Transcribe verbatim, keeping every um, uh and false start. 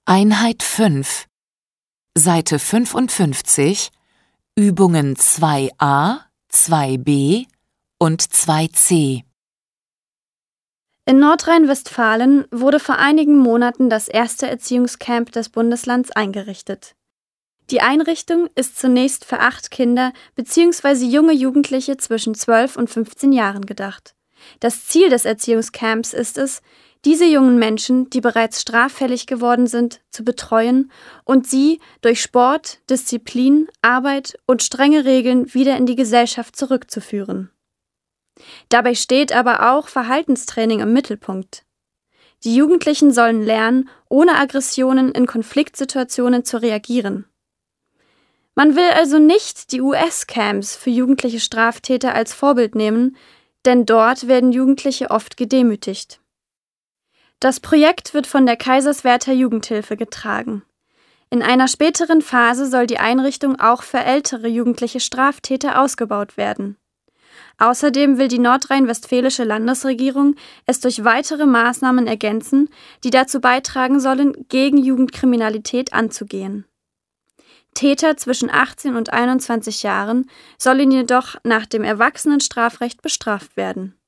Einheit fünf, Seite fünfundfünfzig, Übungen zwei a, zwei b und zwei c. In Nordrhein-Westfalen wurde vor einigen Monaten das erste Erziehungscamp des Bundeslands eingerichtet. Die Einrichtung ist zunächst für acht Kinder bzw. junge Jugendliche zwischen zwölf und fünfzehn Jahren gedacht. Das Ziel des Erziehungscamps ist es, diese jungen Menschen, die bereits straffällig geworden sind, zu betreuen und sie durch Sport, Disziplin, Arbeit und strenge Regeln wieder in die Gesellschaft zurückzuführen. Dabei steht aber auch Verhaltenstraining im Mittelpunkt. Die Jugendlichen sollen lernen, ohne Aggressionen in Konfliktsituationen zu reagieren. Man will also nicht die U S-Camps für jugendliche Straftäter als Vorbild nehmen, denn dort werden Jugendliche oft gedemütigt. Das Projekt wird von der Kaiserswerther Jugendhilfe getragen. In einer späteren Phase soll die Einrichtung auch für ältere jugendliche Straftäter ausgebaut werden. Außerdem will die nordrhein-westfälische Landesregierung es durch weitere Maßnahmen ergänzen, die dazu beitragen sollen, gegen Jugendkriminalität anzugehen. Täter zwischen achtzehn und einundzwanzig Jahren sollen jedoch nach dem Erwachsenenstrafrecht bestraft werden.